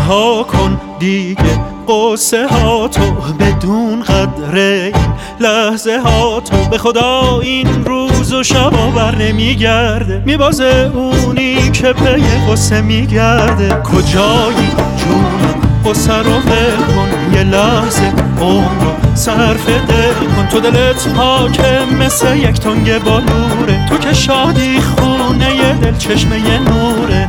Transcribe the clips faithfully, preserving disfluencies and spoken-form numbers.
رها کن دیگه قصه ها تو، بدون قدر این لحظه ها تو. به خدا این روز و شبا بر نمیگرده، میبازه اونی که پی قصه میگرده. کجایی جونم قصه رو ول کن، یه لحظه عمر صرف دل کن. تو دلت پاکه مثل یک تنگ بالوره، تو که شادی خونه ی دل چشمه ی نوره.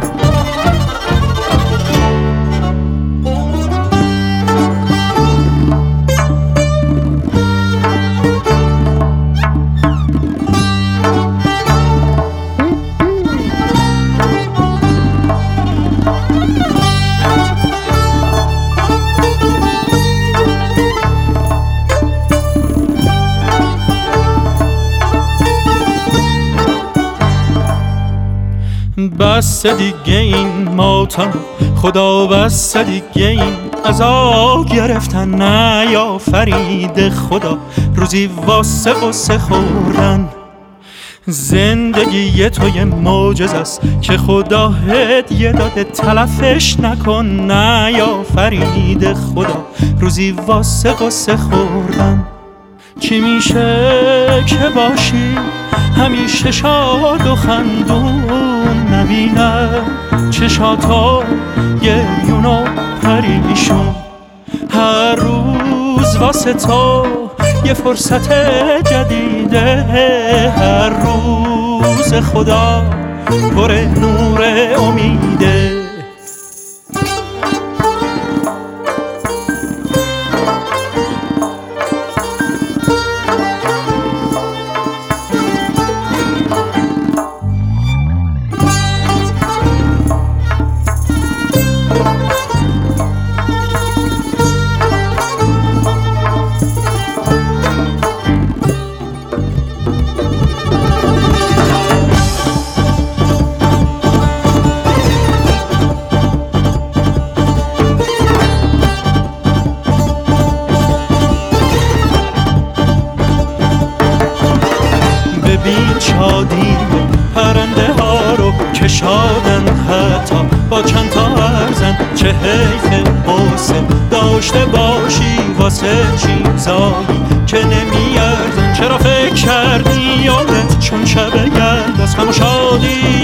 بس دیگه این ماتم خدا، بس دیگه این عذاب گرفتن. نه یا فرید خدا روزی واسه قصه خوردن. زندگی تو یه معجزه است که خدا هدیه داده، تلفش نکن. نه یا فرید خدا روزی واسه قصه خوردن. چی میشه که باشی همیشه شاد و خندون، نبینم چشاتا گریون و پریشون. هر روز واسه تو یه فرصت جدیده، هر روز خدا پر نور امیده. ببین شادی پرنده ها رو که شادن، حتی با چند تا ارزن. چه حیف قصه داشته باشی واسه چیزایی که نمیارزن. چرا فکر کردی یادت چون شب یلداست، غم و شادی